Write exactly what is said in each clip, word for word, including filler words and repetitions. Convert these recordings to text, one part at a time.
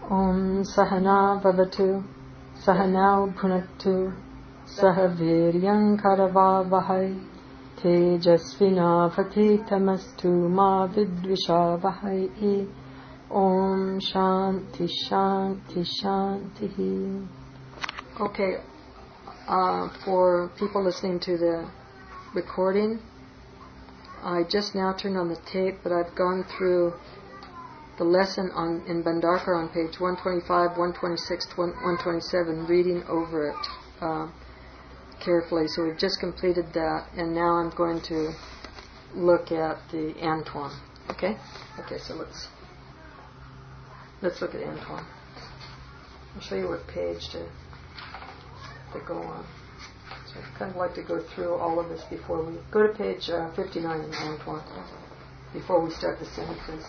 Om Sahana Vavatu Sahanau Bhunaktu Sahaviryam Karavavahai Tejasvina Vakitamastu Ma Vidvishavahai. Om Shanti Shanti Shanti. Okay, uh, for people listening to the recording, I just now turned on the tape, but I've gone through the lesson on in Bhandarkar on page one twenty-five, one twenty-six, one twenty-seven, reading over it uh, carefully. So we've just completed that, and now I'm going to look at the Antoine. Okay? Okay, so let's let's look at Antoine. I'll show you what page to to go on. So I'd kind of like to go through all of this before we go to page uh, fifty-nine in Antoine before we start the sentences.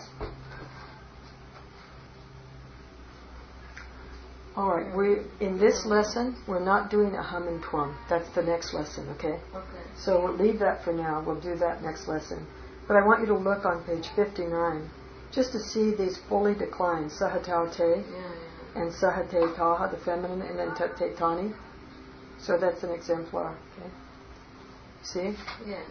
All right, we in this lesson we're not doing Aham and Twam. That's the next lesson, okay? Okay. So we'll leave that for now. We'll do that next lesson. But I want you to look on page fifty-nine just to see these fully declined Sahatau Te Yeah, yeah. and Sahate Taha, the feminine, and then Tat Te Tani. So that's an exemplar, okay? See? Yeah.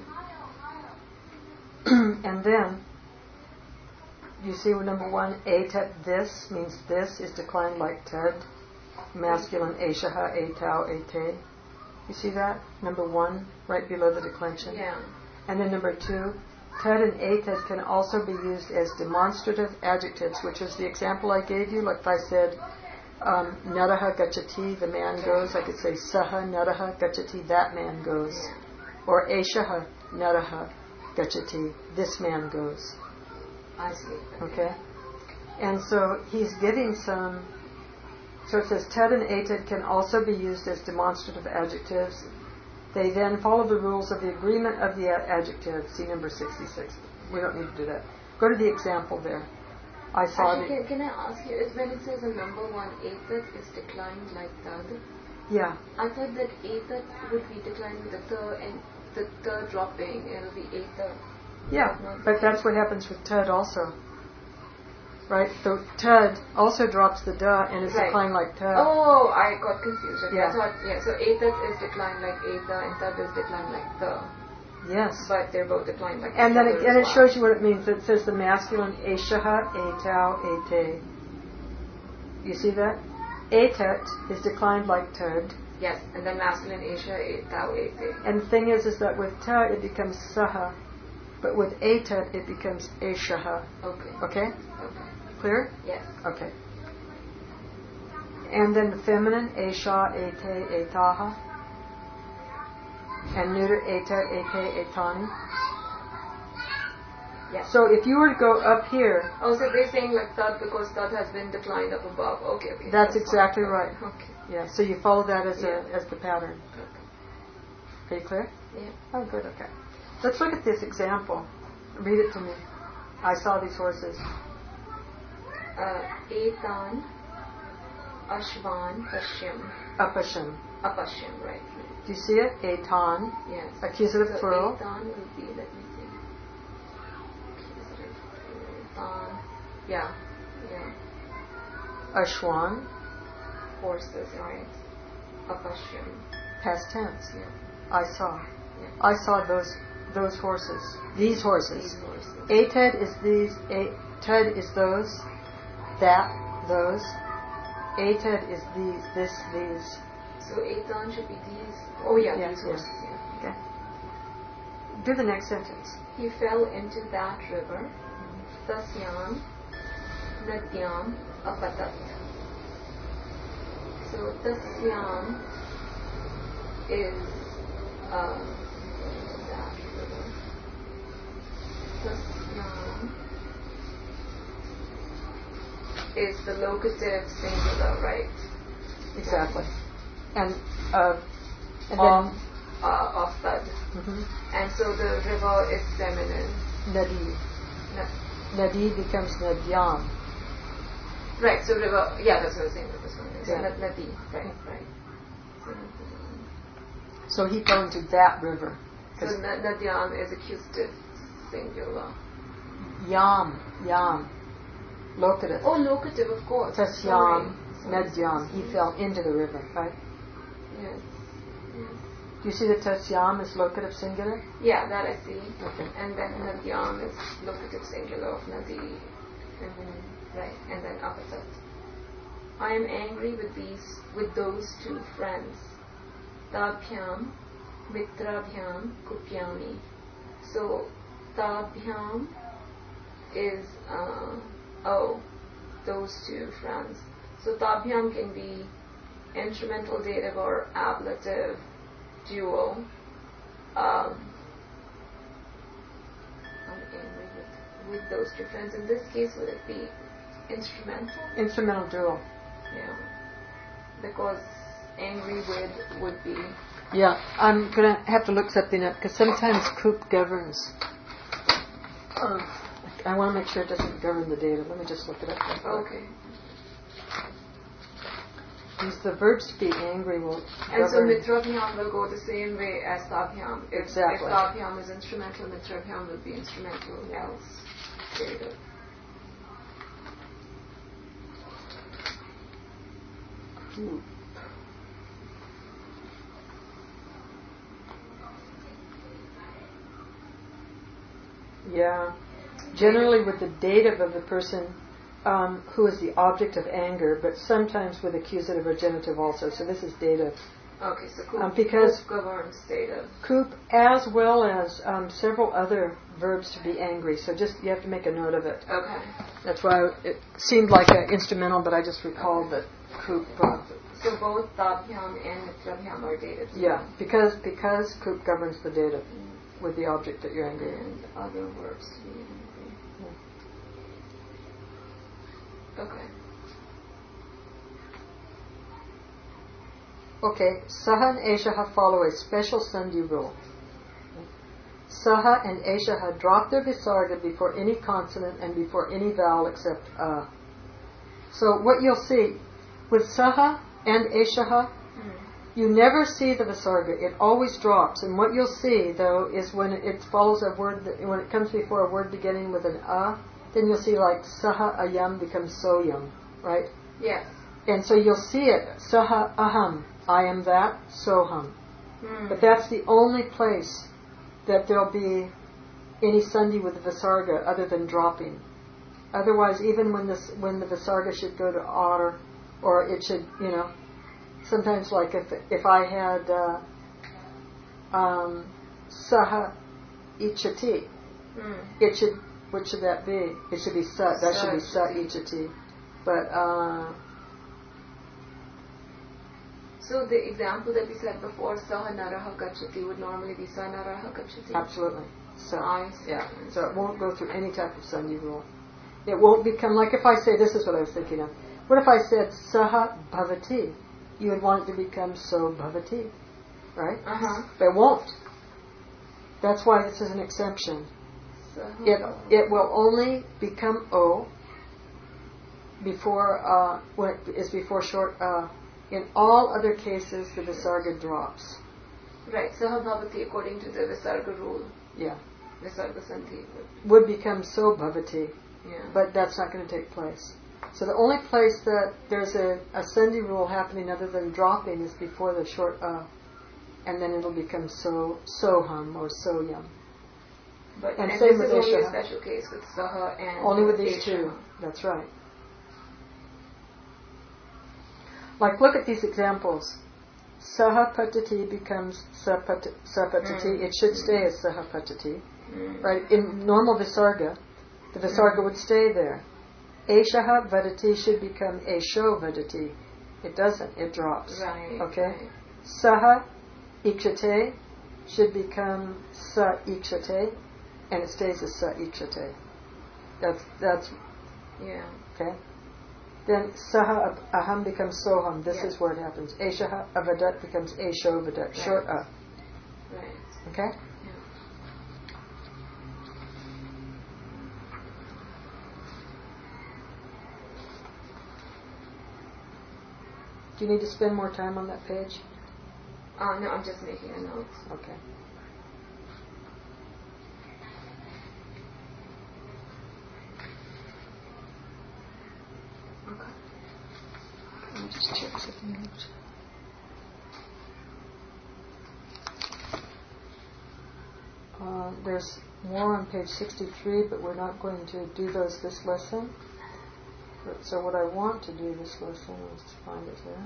And then you see with number one, Atat this means this is declined like Ted. Masculine Ashaha, Atau, Ate. You see that? Number one, right below the declension. Yeah. And then number two, Ted and Ated can also be used as demonstrative adjectives, which is the example I gave you. Like if I said, um, Naraha Gachati, the man goes, I could say Saha Naraha Gachati, that man goes. Or Ashaha Naraha Gachati, this man goes. I see. Okay? And so he's giving some, so it says Ted and Ated can also be used as demonstrative adjectives. They then follow the rules of the agreement of the adjective. See number sixty-six. We don't need to do that. Go to the example there. I saw Actually, the... can, can I ask you, is when it says a number one, Atat is declined like Tad? Yeah. I thought that Atat would be declined with the third and the third dropping, it'll be Atat. Yeah, but that's what happens with Ted also. Right? The Ted also drops the duh and is Right. declined like Ted. Oh, I got confused. Okay. Yeah. I thought, yeah, so Atat is declined like Eta and Tad is declined like the. Yes. But they're both declined like And then each other again, as it well. shows you what it means. It says the masculine Eshaha, Etau, Ete. You see that? Etet is declined like Ted. Yes, and then masculine Asia, Etau, Ete. And the thing is, is that with Ted it becomes Saha, but with Etet it becomes Eshaha. Okay. Okay? Okay. Clear? Yes. Okay. And then the feminine, Esha, Ete, Etaha. And neuter, Eta, Ete, Etani. Yes. So if you were to go up here, Oh, so they're saying like Tad because Tad has been declined up above. Okay, okay. that's, That's exactly fine. right. Okay. Yeah, so you follow that as Yeah. a as the pattern. Okay. Are you clear? Yeah. Oh, good, okay. Let's look at this example. Read it to me. I saw these horses. Uh, Etan, Ashvan, Pashyam. Apasham. Apashyam, right. Do you see it? Etan. Yes. Accusative so plural. Etan will be, let me see. Accusative plural. Etan. Yeah. Yeah. Ashwan. Horses, right. Apashyam. Past tense. Yeah. I saw. Yeah. I saw those those horses. These horses. These horses. Ated is these. A Ted is those. That. Those. Ated is these. This. These. So Etan should be these. Oh yeah, Yeah, these yeah. horses. Yeah. Okay. Do the next sentence. He fell into that river. Tasyam Nadyam Apatat. So Tasyam is uh, that river. Tasyam is the locative singular, right? Exactly. And uh, and Of, then uh, of Tad. mhm. And so the river is feminine. Nadi. Na- Nadi becomes Nadyam. Right, so river, yeah, that's what I was saying. This one. So Yeah. Nad- Nadi, right, right. So, So he fell into that river. so na- Nadyam is accusative singular. Yam, yam. Locative. Oh, locative, of course. Tasyam, Sorry. Medyam. He fell into the river, right? Yes. Yes. Do you see that Tasyam is locative singular? Yeah, that I see. Okay. And then Nadyam is locative singular of Nadi. And then, right, and then Apatat. I am angry with these, with those two friends. Tabhyam, Mitrabhyam, Kupyami. So, Tabhyam is, uh, oh, those two friends. So, Tabhyam can be instrumental dative or ablative dual. Um, I'm angry with, with those two friends. In this case, would it be instrumental? Instrumental dual. Yeah. Because angry with would be. Yeah, I'm going to have to look something up because sometimes Coop governs. Uh, I want to make sure it doesn't govern the data. Let me just look it up. Okay. Because the verbs to be angry will And so govern. Mitrabhyam will go the same way as Tabhyam. If, Exactly. if Tabhyam is instrumental, Mitrabhyam will be instrumental else. Dative. Coop. Yeah. Generally with the dative of the person um, who is the object of anger, but sometimes with accusative or genitive also. So this is dative. Okay, so Coop, Um, because Coop governs dative. Coop, as well as um, several other verbs to be angry. So just you have to make a note of it. Okay. That's why it seemed like an instrumental, but I just recalled that Coop. Uh, So both Tabhyam and Mitrabhyam are dative. yeah, because because Coop governs the dative with the object that you're angry at. And other verbs to be angry. Yeah. Okay. Okay, Saha and Eshaha follow a special Sandhi rule. Saha and Eshaha drop their visarga before any consonant and before any vowel except a. So what you'll see with Saha and Eshaha, Mm. you never see the visarga. It always drops. And what you'll see, though, is when it follows a word, that, when it comes before a word beginning with an a, then you'll see like Saha ayam becomes soyam, right? Yes. And so you'll see it, Saha aham, I am that, soham. Mm. But that's the only place that there'll be any sandhi with the visarga other than dropping. Otherwise, even when this when the visarga should go to ar, or it should, you know, sometimes like if if I had uh, um, saha ichati, Mm. it should, what should that be? It should be sa. That should be sa ichati. But uh, so the example that we said before, Saha naraha gachati, would normally be Sa naraha gachati. absolutely. So I see. yeah. So it won't go through any type of sandhi rule. It won't become like if I say, this is what I was thinking of. What if I said saha bhavati? You would want it to become so bhavati, right? Uh huh. But it won't. That's why this is an exception. It it will only become o before uh, when it is before short uh. In all other cases, the visarga drops. Right. Saha bhavati according to the Visarga rule. Yeah, Visarga sandhi. would become so bhavati, Yeah. but that's not going to take place. So the only place that there's a, a sandhi rule happening other than dropping is before the short uh, and then it'll become so soham or soyam. But And and same this with is only a Eshaha. special case with Saha and Only with these Eshaha. two. That's right. Like, look at these examples. Saha patati becomes sapati. sapatati. Mm. It should stay as saha patati. Mm. Right? In normal visarga, the visarga Mm. would stay there. Eshaha vadati should become esho vadati. It doesn't. It drops. Right. Okay? Right. Saha ikshate should become sa ikshate, and it stays as sa ikshate. That's, that's, Yeah. okay? Then saha aham becomes soham. This Yeah. is where it happens. Eshaha avadat becomes esho vadat. Right. Short a. Right. Okay? Yeah. Do you need to spend more time on that page? Uh, no, I'm just making a note. Okay. page. Uh, there's more on page sixty-three, but we're not going to do those this lesson. But, so what I want to do this lesson, let's find it here.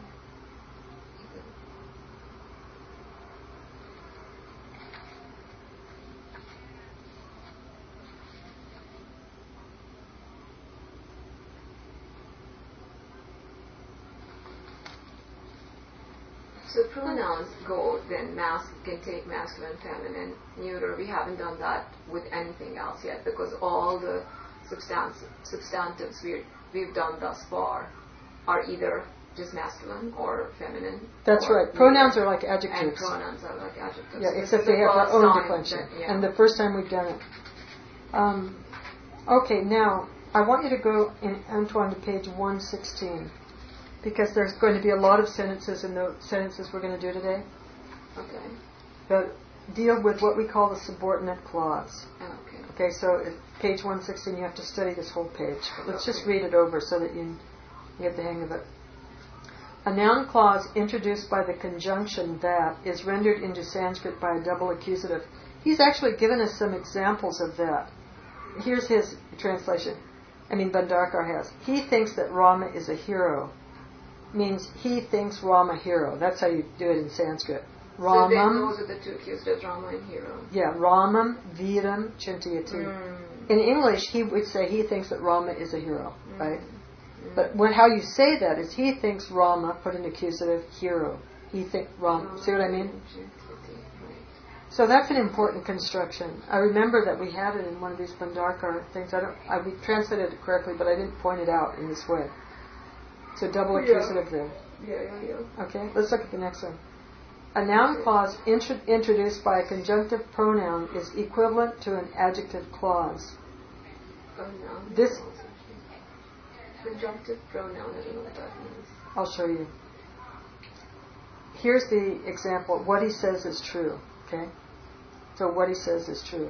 So pronouns go then mas can take masculine, feminine, neuter. We haven't done that with anything else yet because all the substance, substantives we we've done thus far are either just masculine or feminine. That's or right. Pronouns neuter. are like adjectives. And pronouns are like adjectives. Yeah, So except this they is the have their first own time declension. that- yeah. And the first time we've done it. Um, okay, now I want you to go in Antoine to page one sixteen. Because there's going to be a lot of sentences in the sentences we're going to do today Okay. that deal with what we call the subordinate clause. Okay. Okay, so at page one sixteen, you have to study this whole page. But let's just Okay. read it over so that you, you get the hang of it. A noun clause introduced by the conjunction that is rendered into Sanskrit by a double accusative. He's actually given us some examples of that. Here's his translation. I mean, Bhandarkar has. He thinks that Rama is a hero. Means he thinks Rama hero. That's how you do it in Sanskrit. So then Ramam, those are the two accusatives, Rama and hero. yeah, Ramam Viram Chintayati. Mm. In English, he would say he thinks that Rama is a hero, Mm. right? Mm. But what, how you say that is he thinks Rama, put an accusative, hero. He think Rama. See what I mean? So that's an important construction. I remember that we had it in one of these Bhandarkar things. I don't. I we translated it correctly, but I didn't point it out in this way. So double Yeah. accusative there. Yeah, yeah, yeah. Okay, let's look at the next one. A noun clause intro- introduced by a conjunctive pronoun is equivalent to an adjective clause. Pronoun. This- Conjunctive pronoun, I don't know what that means. I'll show you. Here's the example. What he says is true. Okay? So what he says is true.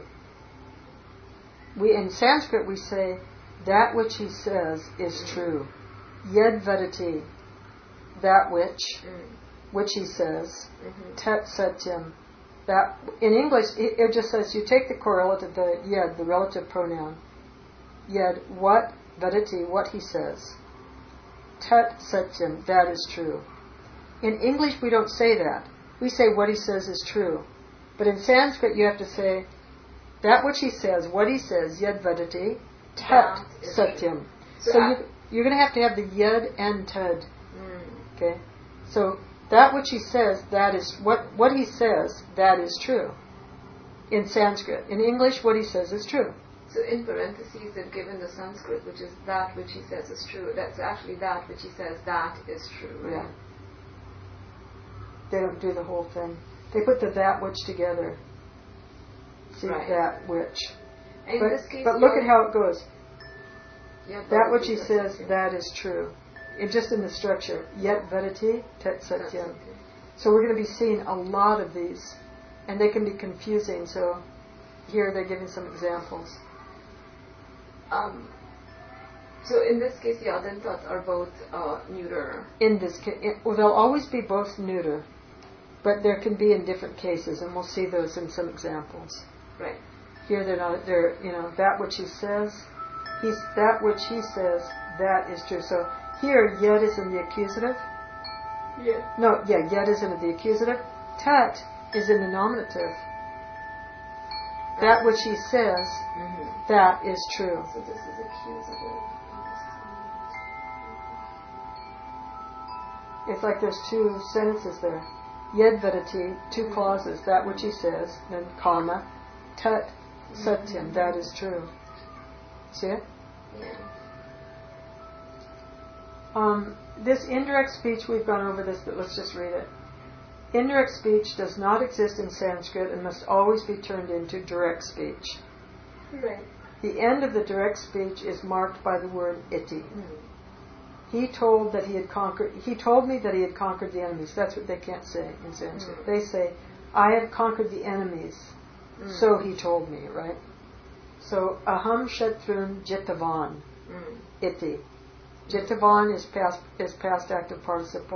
We in Sanskrit we say that which he says is true. Yed vadati, that which, Mm. which he says. Mm-hmm. Tat satyam, that in English it, it just says you take the correlative, the yed, the relative pronoun. Yed, what vadati, what he says. Tat satyam, that is true. In English we don't say that. We say what he says is true. But in Sanskrit you have to say that which he says, what he says, yed vadati, tat That is satyam. So So that- you, you're going to have to have the yed and tad. Mm. Okay? So that which he says, that is, what, what he says, that is true. In Sanskrit. In English, what he says is true. So in parentheses they've given the Sanskrit, which is that which he says is true. That's actually that which he says that is true. Right? Yeah. They don't do the whole thing. They put the that which together. See, Right. that which. And But, in this case, but look yeah, at how it goes. yeah, That which he that's says, okay. that is true. It just in the structure. Yet vedati, tet That's satyam. okay. So we're going to be seeing a lot of these. And they can be confusing. So here they're giving some examples. Um, so in this case, the adantat are both uh, neuter. In this case, well, they'll always be both neuter. But there can be in different cases. And we'll see those in some examples. Right. Here they're not, they're, you know, that which he says, he's, that which he says, that is true. So here, yet is in the accusative. Yeah. No, yeah, yet is in the accusative. Tat is in the nominative. That which he says, Mm-hmm. that is true. So this is accusative. It's like there's two sentences there. Yed vedati, two clauses. That which he says, then comma. Tat satyam, that is true. See it? Yeah. Um, this indirect speech, we've gone over this, but let's just read it. Indirect speech does not exist in Sanskrit and must always be turned into direct speech. Right. The end of the direct speech is marked by the word iti. Mm. He told that he had conquered. He told me that he had conquered the enemies. That's what they can't say in Sanskrit. Mm. They say, "I have conquered the enemies." Mm. So he told me, right? So aham shatrun jitavan Mm. iti. Jitavan is past is past active participle.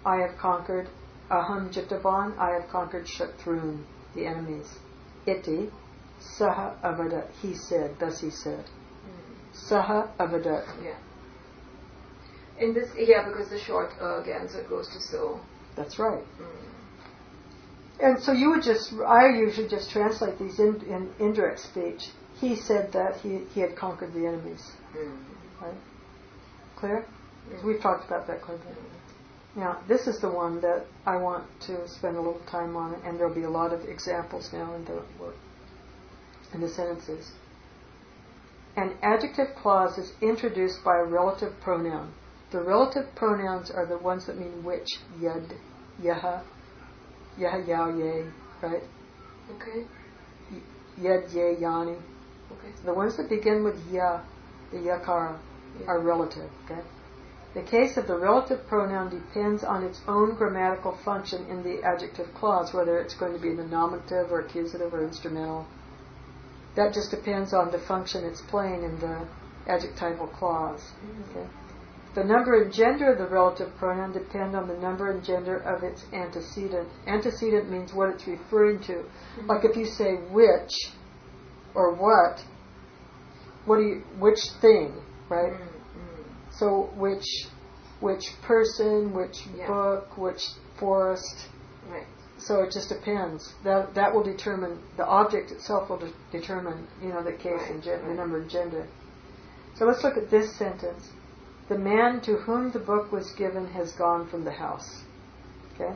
I have conquered aham jitavan, I have conquered Shatrun, the enemies. Iti, saha avadat, he said, thus he said. Mm. Saha avadat. Yeah. In this, yeah, because the short uh, again, so it goes to so. That's right. Mm. And so you would just, I usually just translate these in, in indirect speech. He said that he, he had conquered the enemies. Mm. Right? Clear? Mm. We've talked about that quite a bit. Mm. Now, this is the one that I want to spend a little time on, and there'll be a lot of examples now in the in the sentences. An adjective clause is introduced by a relative pronoun. The relative pronouns are the ones that mean which, yad, yaha, yaha, yao, ye, right? Okay. Yed, ye, yani. Okay. The ones that begin with ya, the yakara, yeah. are relative, okay? The case of the relative pronoun depends on its own grammatical function in the adjective clause, whether it's going to be the nominative or accusative or instrumental. That just depends on the function it's playing in the adjectival clause. Mm-hmm. Okay? The number and gender of the relative pronoun depend on the number and gender of its antecedent. Antecedent means what it's referring to. Mm-hmm. Like if you say which or what, what do you, which thing, right? Mm-hmm. So which which person, which yeah. book, which forest. Right. So it just depends. That that will determine, the object itself will de- determine, you know, the case right. and gen- right. the number and gender. So let's look at this sentence. The man to whom the book was given has gone from the house. Okay?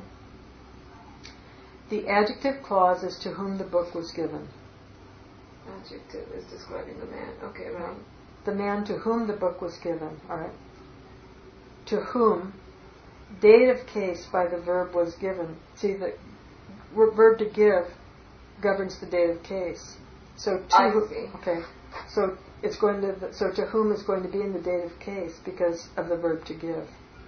The adjective clause is to whom the book was given. Adjective is describing the man. Okay, right. The man to whom the book was given. Alright? To whom, dative case by the verb was given. See, the verb to give governs the dative case. So to I who, see. Okay. So it's going to so to whom is going to be in the dative case because of the verb to give.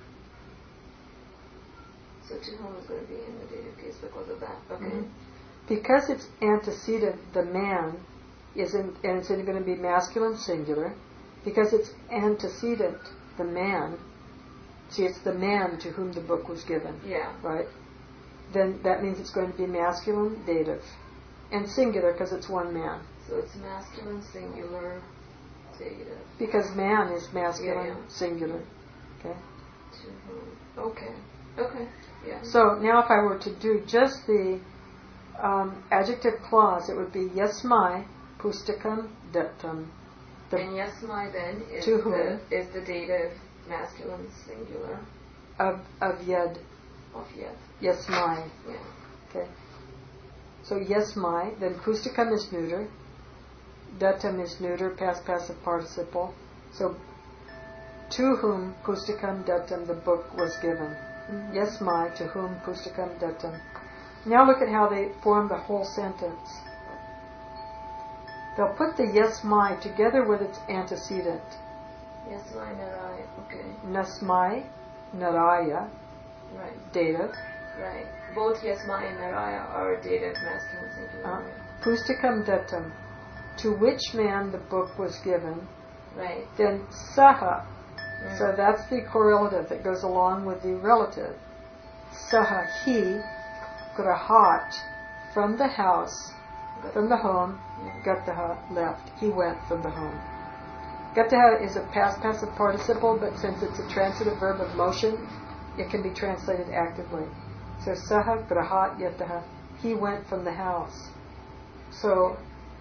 So to whom is going to be in the dative case because of that. Okay. Mm-hmm. Because it's antecedent, the man is in, and it's going to be masculine singular. Because it's antecedent, the man. See, it's the man to whom the book was given. Yeah. Right? Then that means it's going to be masculine dative. And singular because it's one man. So it's masculine singular dative. Because man is masculine yeah, yeah. singular. Okay? To whom. Okay. Okay. Yeah. So now if I were to do just the um, adjective clause, it would be yasmai pustakam dattam. The and yasmai then is to the whom? is the dative masculine singular of of yed. Of yed. Yasmai. Yeah. Okay. So yasmai, then pustakam is neuter, dattam is neuter, past passive participle. So to whom pustakam dattam the book was given. Mm-hmm. Yasmai, to whom pustakam dattam. Now look at how they form the whole sentence. They'll put the yasmai together with its antecedent. Yasmai naraya, okay. Nasmai, naraya, right. dative. Right. Both yasmai and naraya are dative masculine singular. Uh, pustakam dattam, to which man the book was given. Right. Then saha, mm. so that's the correlative that goes along with the relative. Saha, he, grahat, from the house, from the home, gataha, left. He went from the home. Gataha is a past passive participle, but since it's a transitive verb of motion, it can be translated actively. So saha, grahat, yataha, he went from the house. So,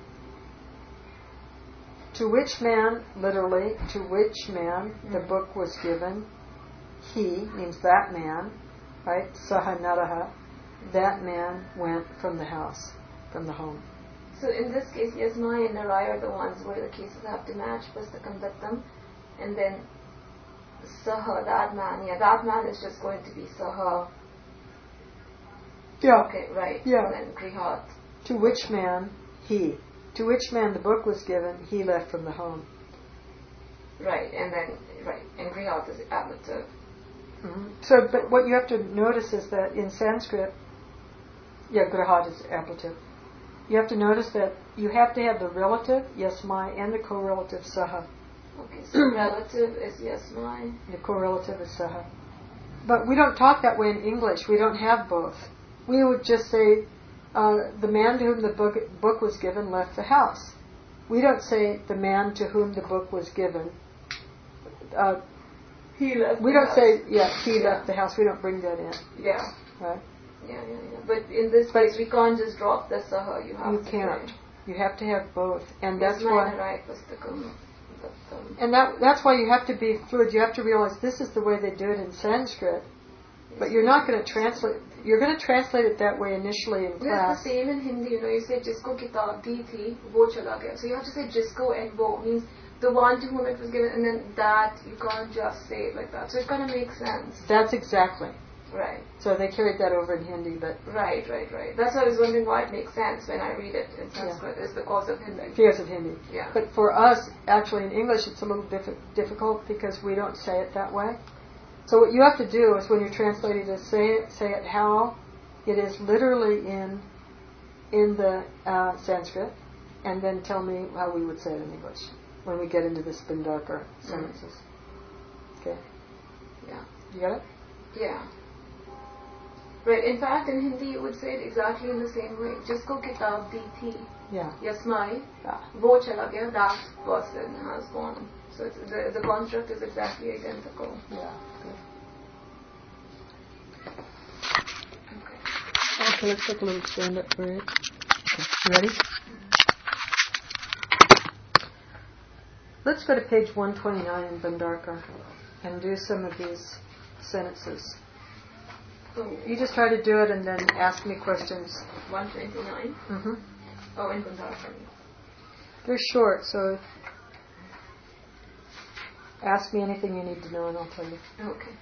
to which man, literally, to which man mm. the book was given, he, means that man, right? Saha naraha, that man went from the house, from the home. So in this case, yasmai and naraya are the ones where the cases have to match, pustakam dattam, and then saha, that man, yeah, that man is just going to be saha. Yeah. Okay, right. Yeah. And then grihat. To which man, he. To which man the book was given, he left from the home. Right, and then, right, and grihat is ablative. Mm-hmm. So, but what you have to notice is that in Sanskrit, yeah, grihat is ablative. You have to notice that you have to have the relative, yasmai, and the correlative, saha. Okay, so relative is yasmai. The correlative is saha. but we don't talk that way in English. We don't have both. We would just say, uh, the man to whom the book, book was given left the house. We don't say the man to whom the book was given. Uh, he left. We the don't house. say, yeah, he yeah. left the house. We don't bring that in. Yeah. Right? Yeah, yeah, yeah. But in this case, we can't just drop the saha. You have You to can't. say. You have to have both, and that's why. Right, And that that's why you have to be fluid. You have to realize this is the way they do it in Sanskrit, but you're not going to translate. You're going to translate it that way initially in class. It's the same in Hindi. You know, you say jisko kitab di thi, wo chala gaya. So you have to say jisko and wo means the one to whom it was given, and then that you can't just say it like that. So it kind of makes sense. That's exactly. Right. So they carried that over in Hindi, but... Right, right, right. That's why I was wondering why it makes sense when I read it in Sanskrit. Yeah. It's because of Hindi. Because of Hindi. Yeah. But for us, actually in English, it's a little diff- difficult because we don't say it that way. So what you have to do is when you're translating to say it, say it how it is literally in in the uh, Sanskrit, and then tell me how we would say it in English when we get into the Spindarkar sentences. Mm. Okay? Yeah. You got it? Yeah. Right. In fact, in Hindi, you would say it exactly in the same way. Jisko kitab di thi. Yeah. Yasmai. Yeah. Wo chala gaya. That person has gone. So it's, the the construct is exactly identical. Yeah. Good. Okay. Okay. Let's take a little stand up for it. Okay. You ready? Let's go to page one twenty-nine in Bhandarkar and do some of these sentences. You just try to do it and then ask me questions. one twenty-nine? Mm-hmm. Oh, in Bhandarkar. They're short, so ask me anything you need to know and I'll tell you. Okay.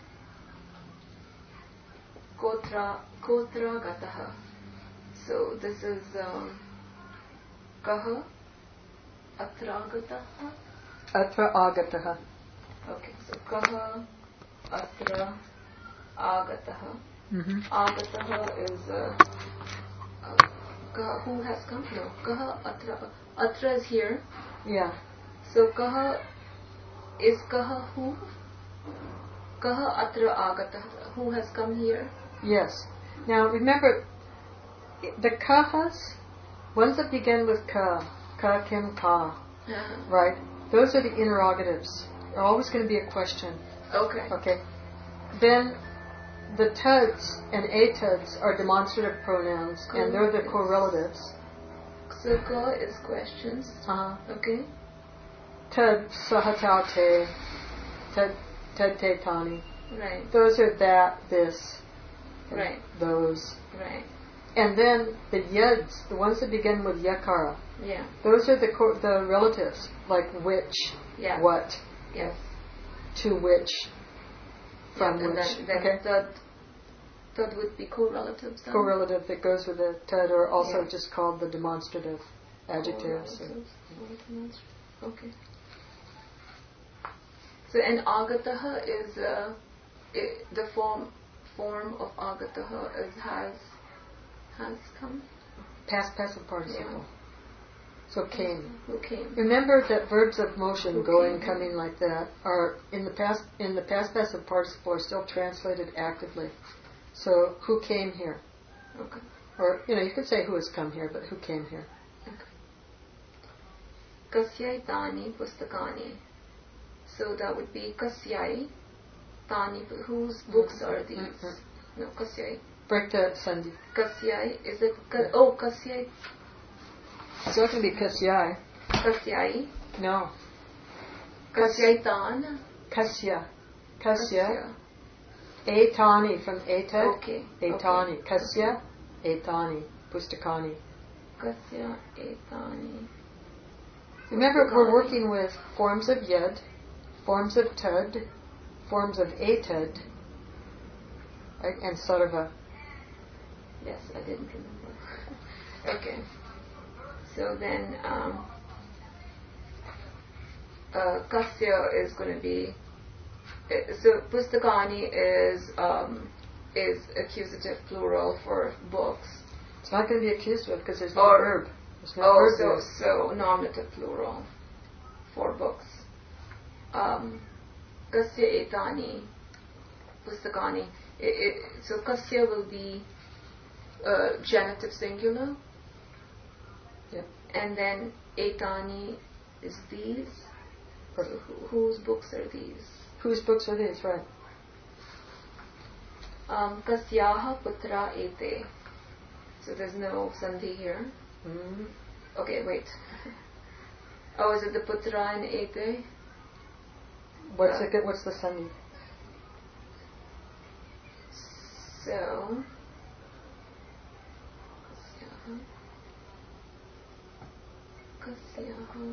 Kotra, kotra gataha. So this is um, kaha, atra gataha. Atra agataha. Okay, so kaha, atra agataha. Mm-hmm. Agataha is uh, uh, kaha, who has come? No, kaha atra. Atra is here. Yeah. So kaha is kaha who? Kaha atra agataha. Who has come here? Yes. Now remember, the kahas, ones that begin with ka, ka, kim, ka, Uh-huh. right? Those are the interrogatives. They're always going to be a question. Okay. Okay. Then the tuds and atuds are demonstrative pronouns, cool. And they're the correlatives. So ka is questions. Uh-huh. Okay. Tud sahatau te, tud tud te tani. Right. Those are that, this, right. Those. Right. And then the yuds, the ones that begin with yakara. Yeah. Those are the co- the relatives, like which, yeah. what, yes, to which, from yeah, which. And then, then okay. Tad, tad would be correlatives. Then? Correlative that goes with the tad, or also yeah. just called the demonstrative adjectives. Or, okay. So and agataha is uh, it, the form form of agataha is has has come. Past passive participle. Yeah. So came. Who came? Remember that verbs of motion, Who going, came? coming, like that, are in the past. In the past passive participle are still translated actively. So who came here? Okay. Or you know, you could say who has come here, but who came here? Okay. Kasyai tani pustakani. So that would be kasyai tani. Whose books mm-hmm. are these? Mm-hmm. No, kasyai. Break the sandhi. Kasyai is it? Ka- oh, kasyai. It's not going to be kasyai. Kasyai. No. Kasyai tan. Kasya. Kasya. Etani from etad. Okay. Etani. Okay. Kasya. Etani. Pustakani. Kasya etani. Remember, Pustakani. we're working with forms of yad, forms of tud, forms of etad, right, and sarva. Yes, I didn't remember. Okay. So then, um, uh, Kasya is going to be. Uh, so Pustakani is um, is accusative plural for books. It's not going to be accusative because there's no or, verb. There's no oh, verb so so nominative plural for books. Um, Kasya etani pustakani. It, it, so kasya will be uh, genitive singular. Yeah. And then etani is these. So who, whose books are these? Whose books are these? Right. Um, kasyaha putra ete. So there's no sandhi here. Mm-hmm. Okay, wait. Oh, is it the putra and ete? What's uh, the what's the sandhi? So kasyaha kasyaha.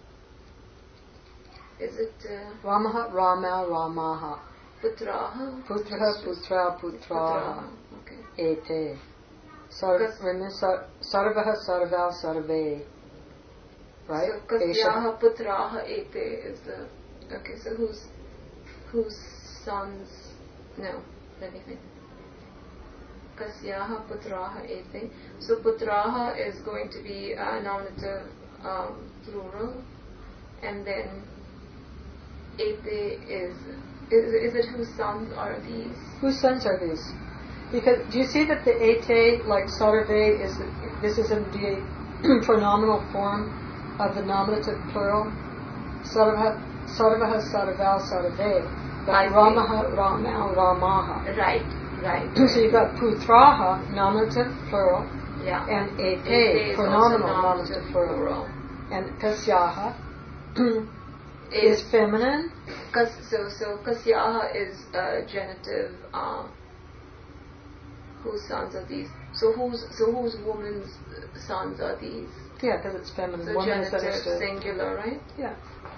Is it uh, Ramaha, Rama, Ramaha. putraha? Putraha, putra, putraha. Okay. Ete. Sar, remember, sar, sarvaha, sarval, sarve. Right? So kasyaha putraha ete is the okay. So whose whose sons? No, let me think. Kasyaha putraha ete. So putraha is going to be a nominative um, plural, and then ete is, is is it whose sons are these? Whose sons are these? Because do you see that the ete, like sarve, is this is in the pronominal form of the nominative plural? Sarvaha, sarvaha, sarval, sarve. But ramaha, ramal, ramaha. Right, right. So you've got putraha, nominative plural, yeah, and ete, ete pronominal nominative, nominative plural. plural. And kasyaha is, is feminine. Kas, so so kasyaha is uh, genitive. Um, whose sons are these? So whose so whose woman's sons are these? Yeah, because it's feminine. So Woman is genitive understood. singular, right? Yeah.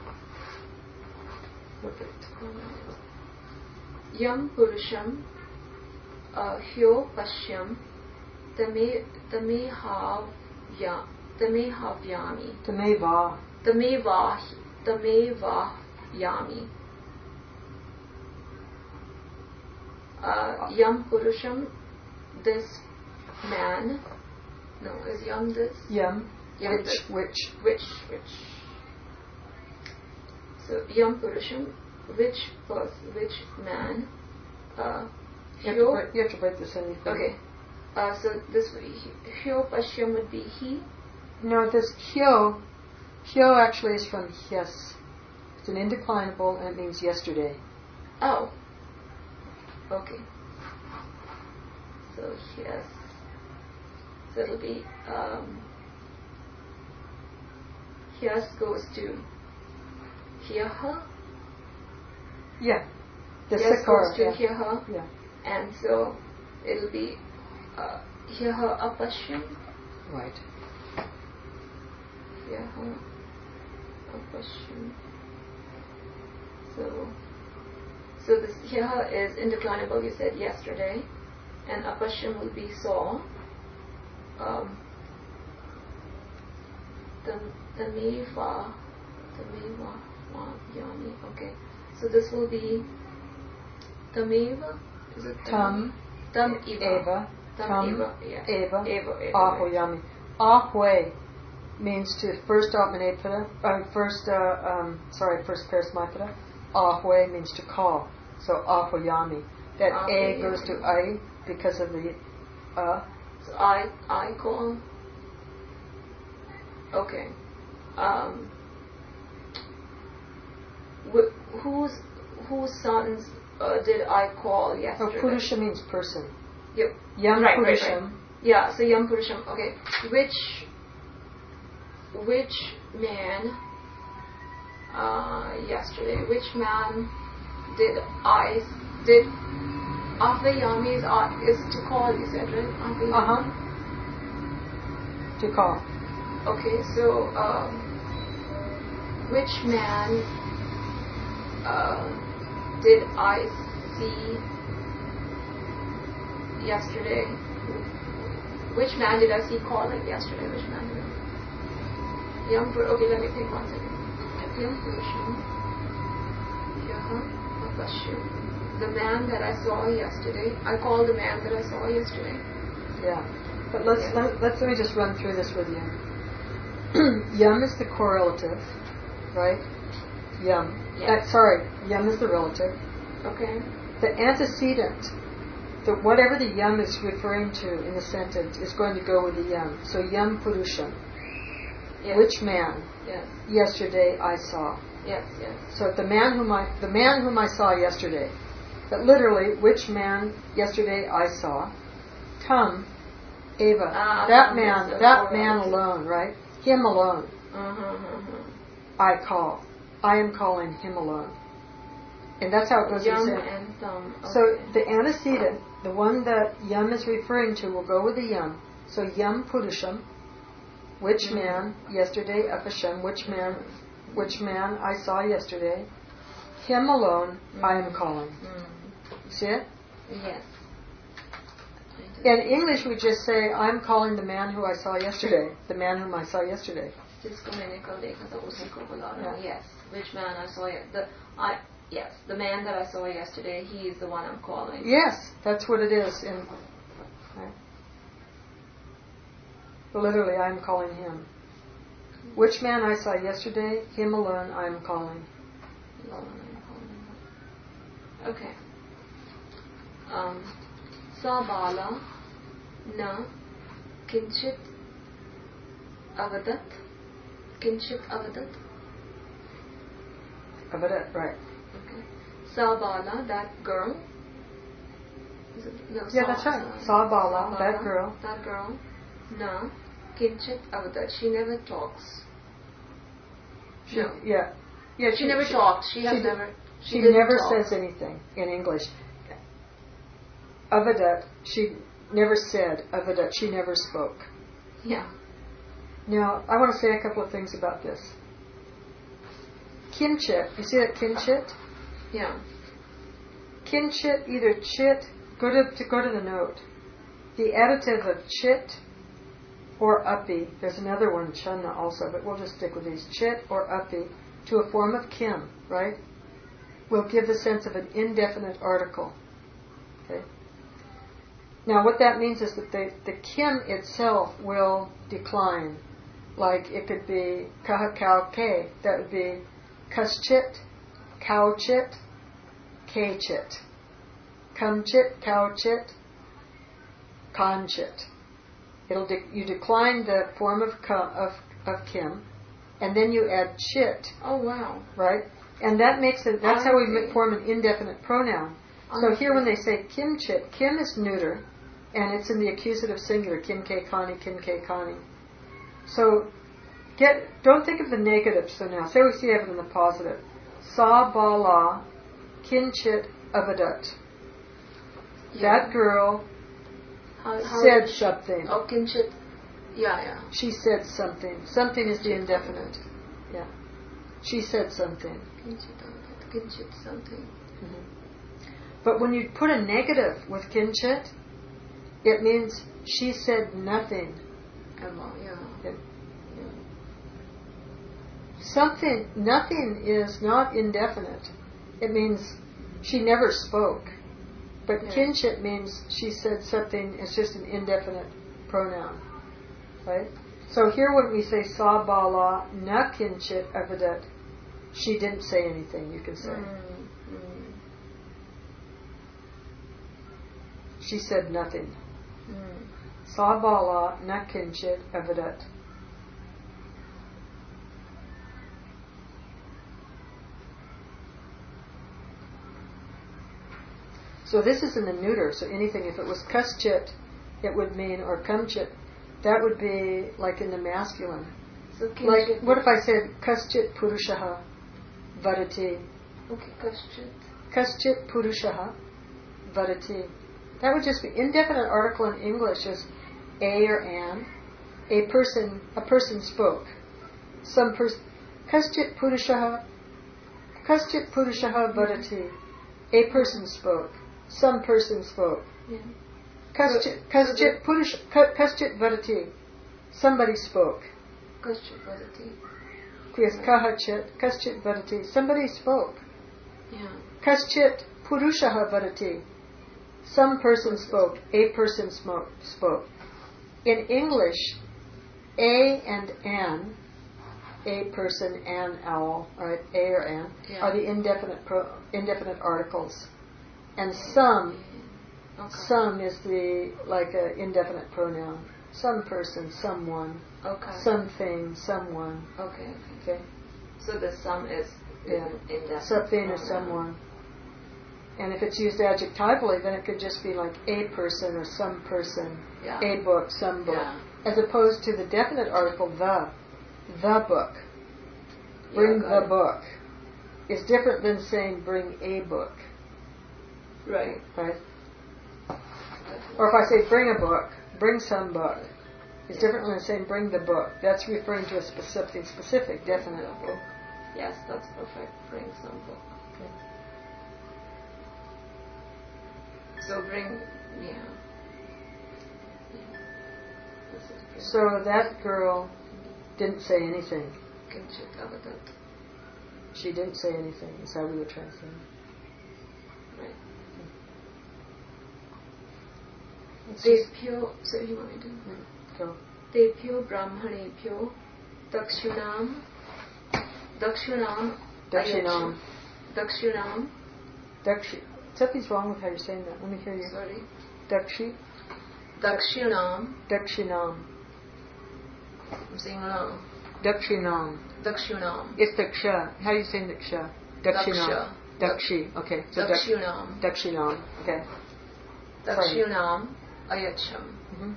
Perfect. Yam purusham uh, hyo pashyam tame tame havya tame havyami Tameva. tame vah tame vah yami. Uh, yam purusham, this man. No, is yam this? Yam. Yam which, this. which? Which, which. So, yam purusham, which person, which man. Uh, you, have to break, you have to break this in. Okay. Uh, so, this hyo pashyam would be he. No, this hyo, hyo actually is from hyas. It's an indeclinable and it means yesterday. Oh. Okay. So, yes. So it'll be, um, Hyas goes to Hyaha. Yeah. The Hyas Sakara, goes to yeah. Hyaha. Yeah. And so it'll be uh, Hyaha Apashyam. Right. Hyaha Apashyam. So, so this Hyaha is indeclinable, you said yesterday. And Apashyam will be saw. Um, Tameva, Tameva, Yami. Okay, so this will be Tameva. Is it Tam? Tam Eva. Eva. Tam Tam Eva. Yeah. Eva. Eva. Eva. Ahoyami. Ahwe means to first Atmanepada. Uh, first, uh, um, sorry, first Parismapada. Ahwe means to call. So Ahoyami. That Ahoyami. A goes to I because of the uh. So I I call. Okay. Um, wh- whose whose sons uh, did I call yesterday? Oh, Purusha means person. Yep. Yam right, Purusham. Right, right. Yeah. So Yam Purusham. Okay. Which which man uh, yesterday? Which man did I did? Avayami is, uh, is to call. You said, right? Avayami. Uh huh. To call. Okay, so um, which man uh, did I see yesterday? Which man did I see calling yesterday? Which man did I see? Young Pur- okay, let me think one second. Young Purusham. Yaha Apashyam. The man that I saw yesterday. I called the man that I saw yesterday. Yeah. But let's yeah. let, let's let me just run through this with you. Yam is the correlative, right? Yam. Yeah. Uh, sorry, yam is the relative. Okay. the antecedent, the, whatever the yam is referring to in the sentence is going to go with the yam. So yam purusham. Yes. Which man? Yes. Yesterday I saw. Yes, yes. So the man whom I, the man whom I saw yesterday. But literally, which man yesterday I saw. Tam, Eva. Ah, that tam, man, yes, that yes, man yes. alone, right? Him alone. Mm-hmm, mm-hmm. I call. I am calling him alone. And that's how it goes. Yam in and tam. Okay. So the antecedent, the one that yam is referring to, will go with the yam. So yam purusham, which Mm-hmm. man yesterday apasham, which man, which man I saw yesterday. Him alone Mm-hmm. I am calling. Mm-hmm. See it? Yes. In English we just say, I'm calling the man who I saw yesterday. The man whom I saw yesterday. जिसको मैंने कल देखा था उसी को बुला रहा हूँ. Yeah. Yes. Which man I saw ye- the I yes the man that I saw yesterday. He is the one I'm calling. Yes, that's what it is. In right? Literally, I am calling him. Which man I saw yesterday, him alone I am calling. He's the one I'm calling. Okay. Um, sa bala na kinchit avadat kinchit avadat. Avadat, right. Okay. Sa bala, that girl. Is it, no, Yeah, Sa- that's right. Sa- Sabala, Sa that Bala, girl. That girl. Na kinchit avadat. She never talks. She, No. Yeah. Yeah, She never talks. She has she- never. She, She, didn't never talk. says anything in English. Avadat, she never said. Avadat, she never spoke. Yeah. Now, I want to say a couple of things about this. Kinchit, you see that kinchit? Yeah. Kinchit, either chit, go to, to go to the note. The additive of chit or uppy, there's another one, channa also, but we'll just stick with these, chit or uppy, to a form of kim, right? Will give the sense of an indefinite article. Okay. Now, what that means is that the, the kim itself will decline. Like it could be kaha kau ke, that would be kaschit, kauchit, kechit. Kamchit, kauchit, kanchit. It'll de- you decline the form of, ka, of of kim, and then you add chit, Oh wow. right? And that makes it. That's I how we see. ma- form an indefinite pronoun. I So here, see. when they say kimchit, kim is neuter, and it's in the accusative singular, kim ke kani, kim ke kani. So get don't think of the negative. So now, say we see it in the positive. Sa bala, kinchit avadat. Yeah. That girl How, how said did- something. Oh, kinchit. Yeah, yeah. She said something. Something is the indefinite. Yeah. She said something. Kinchit avadat. Kinchit something. But when you put a negative with kinchit, it means she said nothing. Emma, yeah. Yeah. Yeah. Something, nothing is not indefinite. It means she never spoke. But Yeah. kinchit means she said something, it's just an indefinite pronoun. Right? So here when we say sa bala na kinchit avadat, she didn't say anything, you can say. Mm, mm, She said nothing. mm. Sa bala na kinchit avadat. So this is in the neuter, so anything, if it was kaschit, it would mean, or kamchit, that would be like in the masculine. So Like, kinchit. what if I said kaschit purushaha vadati? Okay, kaschit. Kaschit purushaha vadati. That would just be indefinite article in English is a or an. A person, a person spoke. Some person. Kaschit purushaha. Kaschit purushaha vadati. A person spoke. Some person spoke. Yeah. Kaschit, So- kaschit purush, ka- kaschit vadati. Somebody spoke. Kaschit vadati. Yes, kahachit, kaschit vadati. Somebody spoke. Yeah. Kaschit purushaha vadati. Some person spoke. A person smoke, spoke. In English, a and an, a person, an owl, all right, a or an, Yeah. are the indefinite pro, indefinite articles. And some, Okay. some is the, like an indefinite pronoun. Some person, someone. Okay. Something, someone. Okay. Okay. Okay? So the some is, is Yeah. an indefinite Something or pronoun. someone. And if it's used adjectively, then it could just be like a person or some person, Yeah. a book, some book. Yeah. As opposed to the definite article, the. The book. Bring Yeah, got the it. book. Is different than saying bring a book. Right. Right? Or if I say bring a book, bring some book. It's different than saying bring the book. That's referring to a specific, specific, definite book. Yes, that's perfect. Bring some book. Okay. So bring, yeah. yeah. This is bring. So that girl didn't say anything. Kinchit avadat. She didn't say anything, is how we would translate it. Right. Let's just- Tebhyo, so you want me to? Mm, Go. Tebhyo brahmanebhyo dakshinam dakshinam Dakshinam. dakshinam Dakshi. Something's wrong with how you're saying that. Let me hear you. sorry Dakshi. dakshinam Dakshinam. I'm saying wrong. Dakshinam. Dakshinam. It's Daksha. How are you saying Daksha? Dakshinam. Daksha. Dakshi. Okay. So Dak- Dakshinam. Dakshinam. Okay. Dakshinam ayacham. Mm-hmm.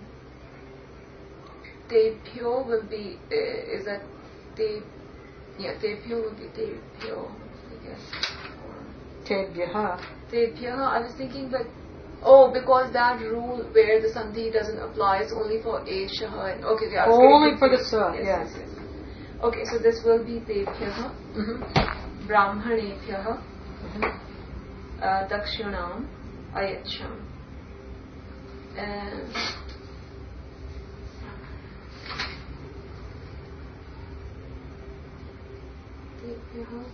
Tebhyo will be, uh, is that te, yeah, tebhyo will be tebhyo, I guess. Tebhyaha. Tebhyo, I was thinking, but, oh, because that rule where the sandhi doesn't apply, it's only for a, shaha, and, okay, okay, I was Only getting for the confused. sa, yes, yes. yes, yes. Okay, so this will be tebhyo, Mm-hmm. brahmanebhyo, Mm-hmm. uh, dakshinam, ayacham. And tebhyo.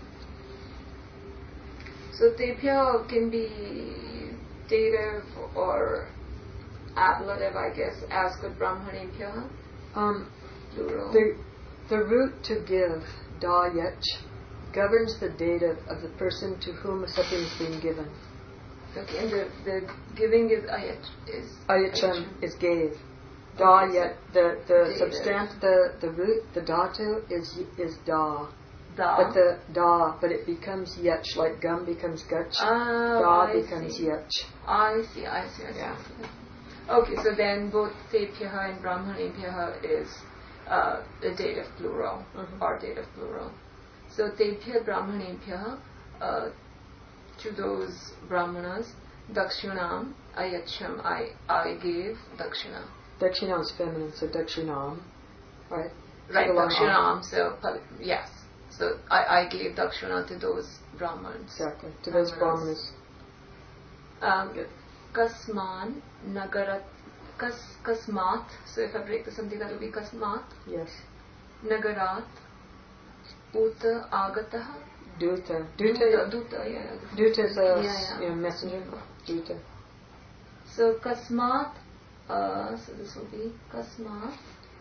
So tebhyo can be dative or ablative, I guess, as could brahmanebhyo, Um, plural. the the root to give, da yech, governs the dative of the person to whom something is being given. Okay, and the, the giving is ayach, is Ayacham is gave. Da Okay, yet the the dative. substantive the the root the datu is is da, Da. but the da but it becomes yech, like gum becomes gutch. Oh, Da I becomes see. yech. I see, I see, I see. Yeah. I see. Okay, so then both tebhyo and brahmanebhyo is uh, the dative plural, Mhm. or dative plural. So tebhyo brahmanebhyo, uh, to those brahmanas, dakshinam ayacham, I, I gave dakshina. Dakshinam is feminine, so dakshinam, right? Right, So the long dakshinam, so, pal- yes. So I, I gave dakshina to those brahmans. Exactly. To those brahmanas. Um, Good. Kasman nagarat kas kasmat. So if I break the sandhi, that will be kasmat. Yes. Nagarat uta agatah. Duta. Duta. Duta. Duta. Yeah. Duta is a Yeah, yeah. you know, messenger. Duta. So kasmat. Uh, so this will be kasmat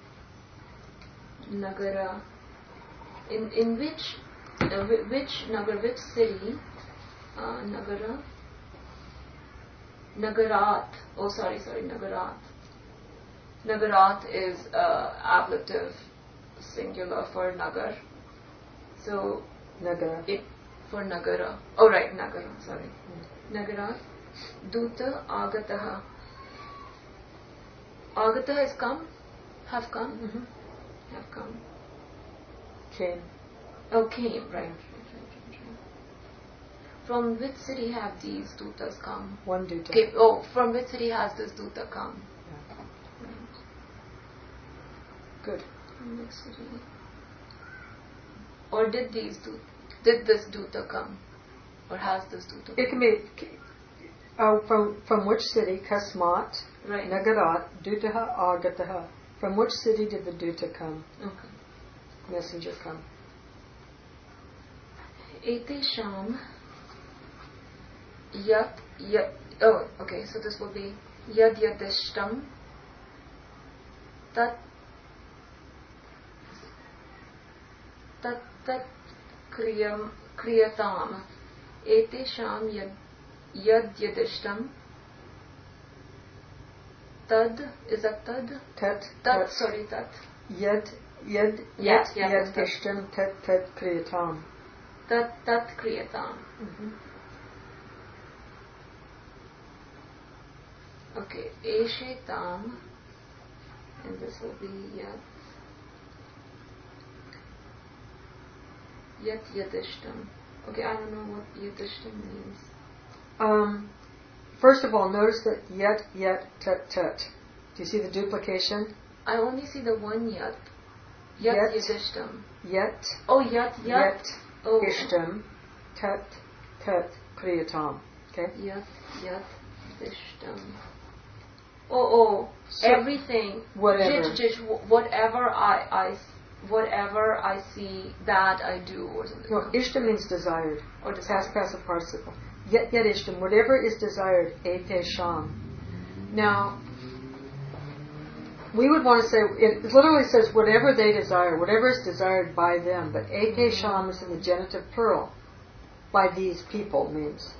nagara. In in which uh, whi- which nagar, which city? Uh, nagara. Nagarat. Oh, sorry, sorry, Nagarat. Nagarat is uh, ablative singular for Nagar. So Nagara. it for Nagara. Oh, right, Nagara. Sorry, Nagarat. Duta agataha. Agataha has come. Have come. Mm-hmm. Have come. Came. Oh, came. Right. right, right, right, right. From which city have these dutas come? One duta. Okay. Oh, from which city has this duta come? Yeah. Right. Good. From which city? Or did these do? Did this duta come? Or has this duta come? It can be uh, from from which city? Kasmat. Right. Nagarat. Dutaha agataha. From which city did the duta come? Okay. Messenger come. Ete sham yat yat. Oh, okay. So this will be yad yadishtam tat tat tat kriyam kriyatam. Ete sham yad Yad Yadishtam. Tad, is that tad? Tat. Tat, sorry, tat. Yad, yad, Yeah, yad, yeah, yad tat. ishtam tat tat kriyatam. Tat, tat kriyatam. Mm-hmm. Okay, Eshe tam, and this will be Yad. Yat Yadishtam. Okay, I don't know what Yadishtam means. Um, first of all, notice that yet, yet, tat, tat. Do you see the duplication? I only see the one Yat. Yat, Yet. Yadishtam. Yet, Oh, Yat, Yat. yet, Oh. ishtam, tat, tat, kriyatam. Okay? Yat, Yat, Yadishtam. Oh, oh, So, everything. whatever. Jit, jit, whatever I, I, whatever I see, that I do, or something. No, ishtam means desired. Or Past desired. passive participle. Yet, yet ishtam, whatever is desired, ete sham. Now, we would want to say, it literally says whatever they desire, whatever is desired by them, but ete sham is in the genitive plural. By these people means.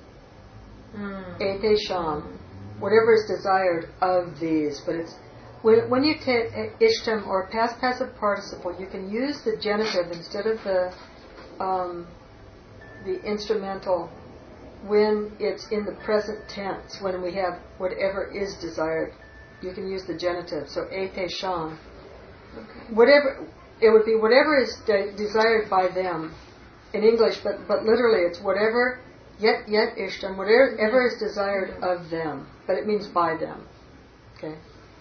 Mm. Ete sham, whatever is desired of these, but it's, when, when you take ishtam or past passive participle, you can use the genitive instead of the um, the instrumental when it's in the present tense, when we have whatever is desired. You can use the genitive. So ete sham. Okay. Whatever, it would be whatever is de- desired by them in English, but, but literally it's whatever, yet yet ishtam, whatever is desired of them. But it means by them. Okay?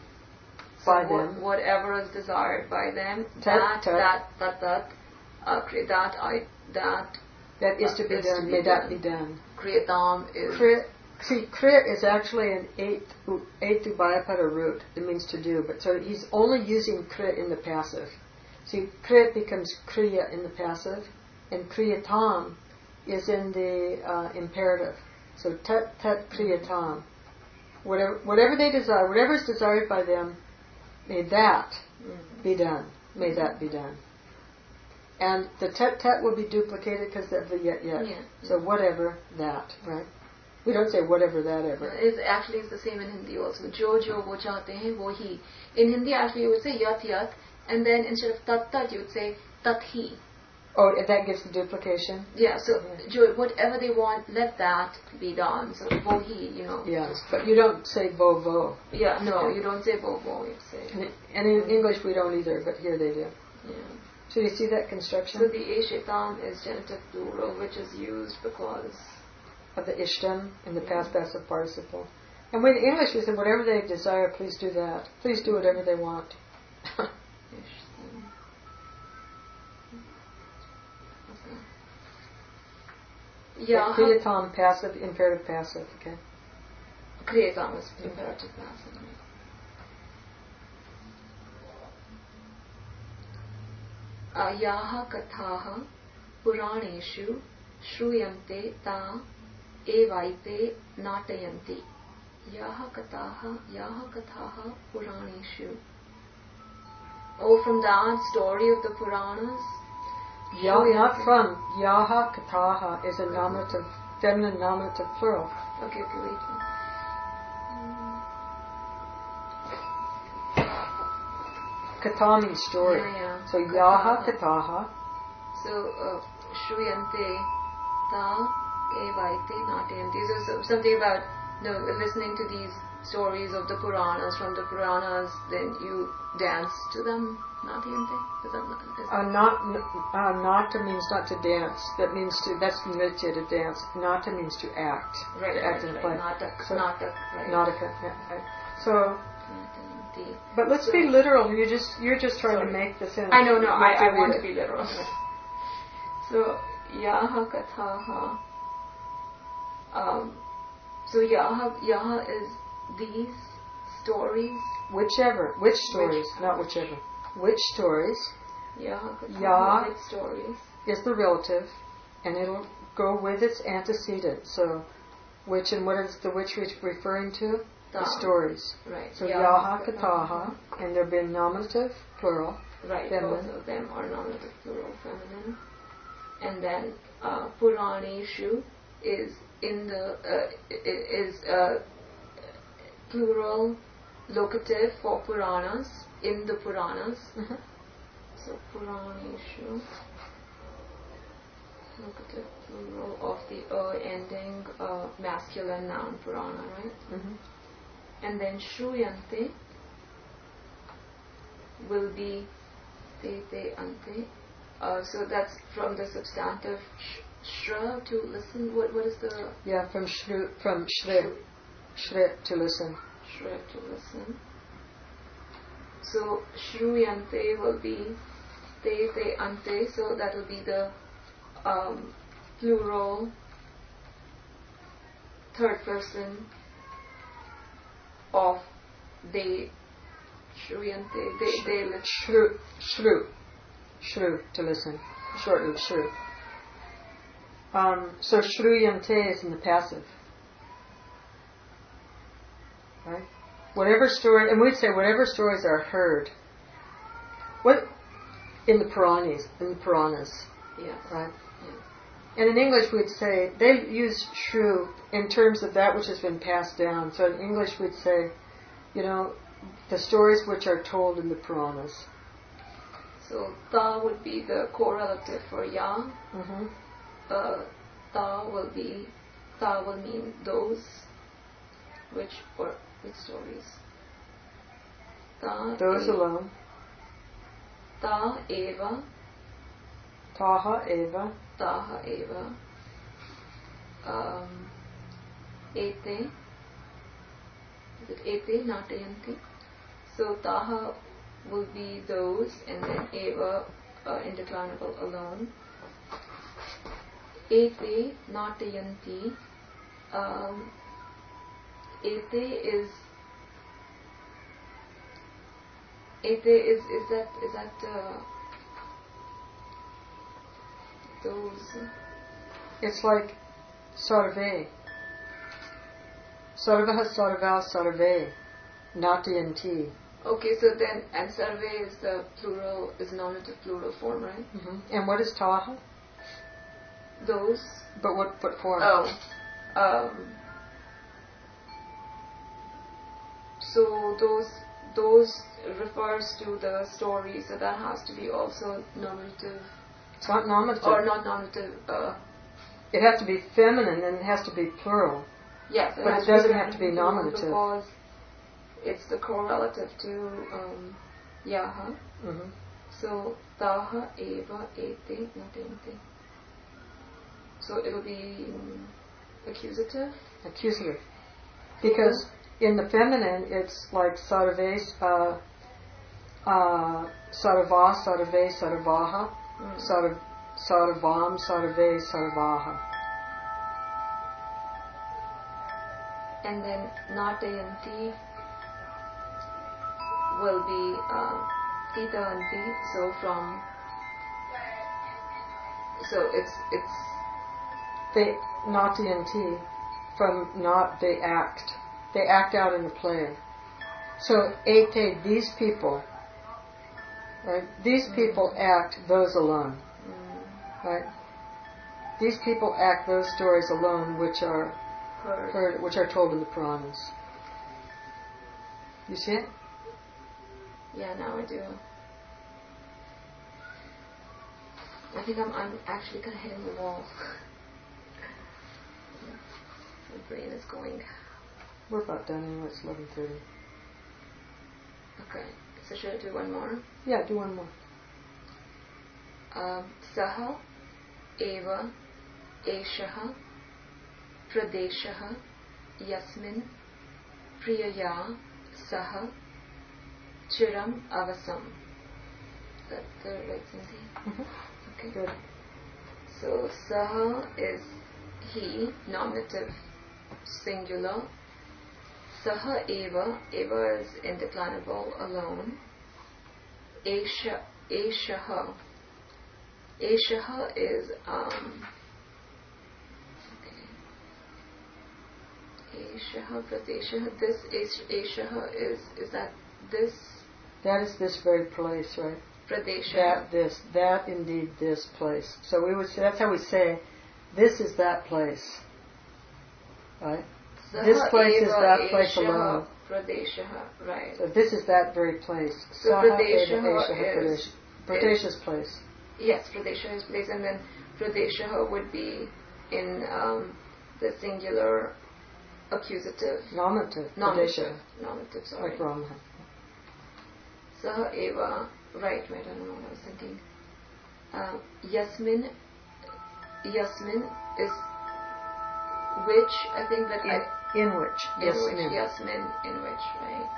So By wha- them. whatever is desired by them, Tat, that, tat. that, that, that, uh, kri- that, I, that, That is to be Is to done. be May that done. be done. kriyatam is. Kriya, see, kriya is actually an eighth eighth Ubayapada root. It means to do, but so he's only using kriya in the passive. See, kriya becomes kriya in the passive, and kriyatam is in the uh, imperative. So tat tat kriyatam. Whatever whatever they desire, whatever is desired by them, may that Mm. be done. May that be done. And the tat tat will be duplicated because of the yet yet. Yeah. So whatever that, right? We don't say whatever that ever. It's actually it's the same in Hindi also. Jo jo wo chahte hain wo hi. In Hindi actually you would say yat yat, and then instead of tat tat you would say tat hi. Oh, and that gives the duplication? Yeah, so Yeah. jo, whatever they want, let that be done. So wo hi, you know. Yes, but you don't say vo vo. Yeah, no, you don't say wo wo, you say. And and in English we don't either, but here they do. Yeah. So you see that construction? So the eshetam is genitive plural, which is used because Of the ishtam in the past passive participle. And when in English we say whatever they desire, please do that. Please do whatever they want. ishtam. Okay. Yeah. Kriyatam, passive, imperative, passive, okay? Kriyatam is imperative passive. Right? Yaha kathaha puraneshu shruyante ta evaite natayanti. Yaha kathaha, yaha kathaha puraneshu. Oh, from that story of the Puranas? Ya, Shruyante. not from. Yaha kataha is a nominative, feminine nominative plural. Okay, okay, wait. Kata means story. Yeah, yeah. So yaha kataha. So, uh, Shruyante ta evaite natayanti. So, so something about you know, listening to these stories of the Puranas, from the Puranas, then you dance to them. Natayante? Is that not? Is Uh, not, uh, nata means not to dance. That means to, that's nritya, to dance. Nata means to act. right, to right, act in right. play. Natak, So, natak, right. Nataka, yeah, right. So, Natayanti. but let's So- be literal. You're just, you're just trying Sorry. to make this in. I know, no, You I, have to I read want it. to be literal. So, yaha kathaha. Um, so, yaha, yaha is these stories. Whichever, which stories, Which- not whichever. Which stories Yaha kathaha, Ya. which stories. is the relative, and it'll go with its antecedent. So, which and what is the which we're referring to? Ta. The stories. Right. So, yaha kataha, and there've been nominative, plural. Right, Feminine. both of them are nominative plural feminine. And then uh, Puraneshu, is in the uh, is uh, plural locative for Puranas in the Puranas. Mm-hmm. So Puraneshu, locative plural of the uh ending uh, masculine noun Purana, right? Mm-hmm. And then Shruyante will be te te ante. Uh, so that's from the substantive sh- shra to listen. What what is the Yeah, from shru, from shri, shri to listen. Shra to listen. So Shruyante will be te te ante. So that will be the um, plural third person of they. Shruyante. They they listen. Shru, shru, shru to listen. Shortly, shru. Um, so shruyante is in the passive, right? Whatever story, and we'd say whatever stories are heard. What in the Puranas, in the Puranas, Yes. right? Yes. And in English we'd say they use shru in terms of that which has been passed down. So in English we'd say, you know, the stories which are told in the Puranas. So ta would be the correlative for ya. Mm-hmm. Uh, ta will be ta will mean those which or which stories. Ta Those eva, alone. ta eva, Taha eva. taha eva. Um, ete. Is it ete natayanti? So taha will be those, and then eva uh, indeclinable alone. Ete natayanti. Um, ete is ete is is that is that uh, those. It's like sarve. Sarvaha sarva sarve. Natayanti. Okay, so then and sarve is the plural, is nominative plural form, right? Mm-hmm. And what is taha? Those. But what, what form? Oh. Um, so those those refers to the story, so that has to be also nominative. It's not nominative. Or not nominative. Uh, it has to be feminine and it has to be plural. Yes, it but has it doesn't to have to be plural nominative. because it's the correlative to um, yaha. Mm-hmm. So taha eva ete natente. So it'll be um, accusative. Accusative. Because in the feminine, it's like sarve, uh, uh, sarva, sarve, sarvaha, Mm. sarv, sarvam, sarve, sarvaha. And then natayanti will be uh, tita anti. So from so it's it's They natayanti from not they act. They act out in the play. So ete, these people, right? These mm. people act those alone, mm, right? These people act those stories alone, which are heard. heard, which are told in the Puranas. You see it? Yeah, now I do. I think I'm I'm actually kind of hitting the wall. My brain is going. We're about done anyway. It's eleven thirty. Okay, so should I do one more? Yeah, do one more. Um, Saha, Eva, Eshaha, Pradeshaha, Yasmin, Priyaya, Saha, Chiram, Avasam. Is that the right sentence? Mm-hmm. Okay. Good. So Saha is he, nominative, singular. Saha Eva, Eva is indeclinable, alone. Esha, Eshaha. Eshaha is um. Okay. Eshaha, Pradeshaha. This is Eshaha is is that this That is this very place, right? Pradeshaha. That this, that indeed this place. So we would say, that's how we say this is that place. Right? This place is that place alone. Pradeshaha, right. So this is that very place. So Saha Pradeshaha Eva is... Pradesh. Pradesha's place. Yes, Pradesha is place, and then Pradeshaha would be in um, the singular accusative. Nominative. Nominative. Nominative, sorry. Like Rama. Saha Eva, right, right, I don't know what I was thinking. Um, Yasmin, Yasmin is which, I think that in, I... In which. In Yasmin. which, Yasmin, in which, right.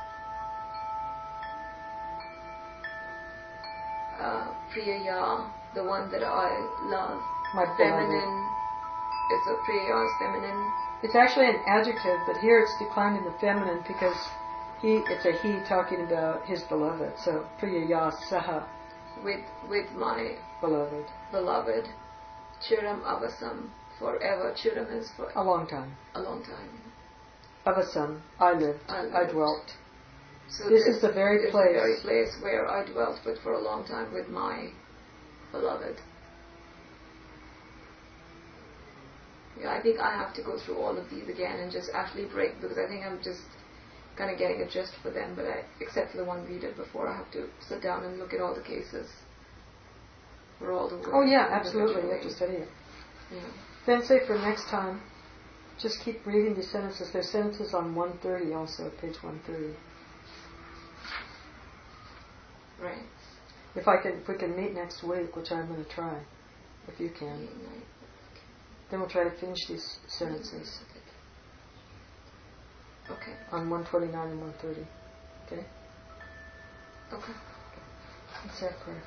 Uh, Priyaya, the one that I love. My feminine. It's a Priyaya is feminine. It's actually an adjective, but here it's declined in the feminine because he. It's a he talking about his beloved. So Priyaya Saha. With with my beloved. Beloved. Chiram Avasam. Forever. Chiram is for a long time. A long time. Avasam. I lived. I, lived. I dwelt. So this, this is the very this place. Is the very place where I dwelt, but for a long time with my beloved. Yeah, I think I have to go through all of these again and just actually break, because I think I'm just kind of getting a gist for them, but I, except for the one we did before, I have to sit down and look at all the cases for all the words. Oh yeah, absolutely. You have to study it. Yeah. Then say for next time, just keep reading these sentences. There's sentences on one thirty also, page one thirty. Right. If I can, if we can meet next week, which I'm going to try, if you can, yeah, then we'll try to finish these sentences. Okay. On one twenty-nine and one thirty. Okay? Okay. Let's have prayer.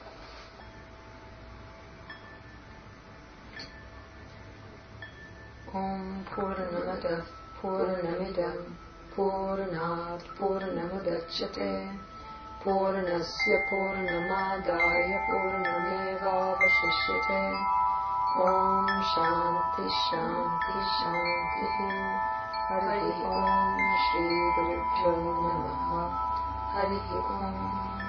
Om Purnamada Purnamidam Purnat Purnamadachyate Purnasya Purnamadaya Purnamevavashishyate Om Shanti Shanti Shanti Hari Om Shri Gurubhyo Namaha Hari Om